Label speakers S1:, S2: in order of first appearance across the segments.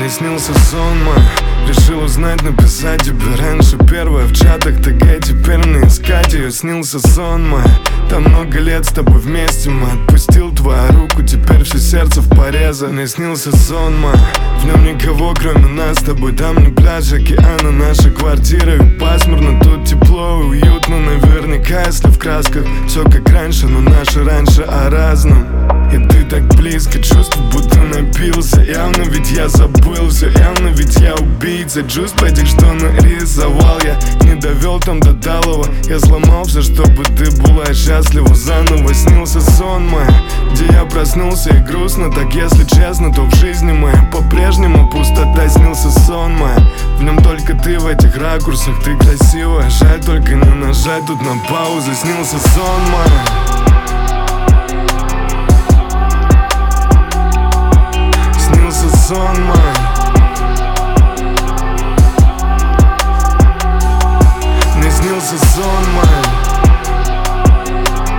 S1: Мне снился сон мой. Решил узнать, написать тебе раньше. Первая в чатах ТГ, теперь мне искать ее. Снился сон мой. Там много лет с тобой вместе мы. Отпустил твою руку, теперь все сердце в порезе. Мне снился сон мой. В нем никого кроме нас с тобой. Там не пляж, океана, наша квартира. И пасмурно, тут тепло и уютно. Наверняка, если в красках все как раньше, но наше раньше о разном. И ты так близко, чувств будто напился. Явно ведь я забыл все, явно ведь я убийца. Чувств этих, что нарисовал я, не довел там до талого. Я сломал все, чтобы ты была счастлива заново. Снился сон мой, где я проснулся и грустно. Так если честно, то в жизни моей по-прежнему пустота. Снился сон мой, в нем только ты в этих ракурсах. Ты красивая, жаль только не нажать тут на паузу. Снился сон мой. Сон мой. Мне снился сон мой.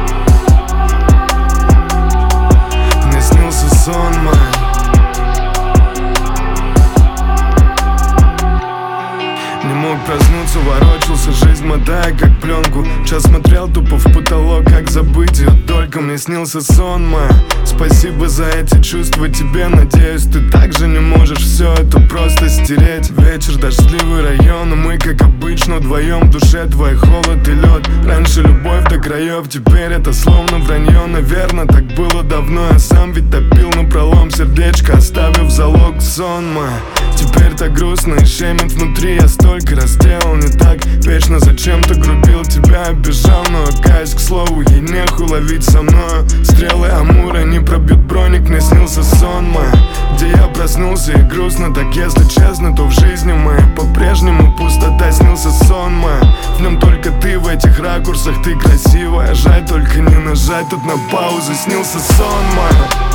S1: Мне снился сон мой. Не мог проснуться, ворочался, жизнь мотая как пленку. Час смотрел тупо в потолок, как забыть ее только. Мне снился сон мой. Спасибо за эти чувства тебе, надеюсь, ты также не можешь все это просто стереть. Вечер, дождливый район, и мы, как обычно, вдвоем в душе твой холод и лед. Раньше любовь до краев, теперь это словно вранье. Наверное, так было давно, я сам ведь топил напролом сердечко, оставив залог сон мой. Теперь так грустно и щемит внутри, я столько раз делал не так. Вечно зачем-то грубил, тебя обижал, но каюсь, к слову, ей нехуй ловить со мною. Стрелы Амура не пробьют броник. Мне снился сон мой, где я проснулся и грустно. Так если честно, то в жизни моей по-прежнему пустота. Снился сон мой, в нем только ты в этих ракурсах. Ты красивая, жаль только не нажать тут на паузу. Снился сон мой.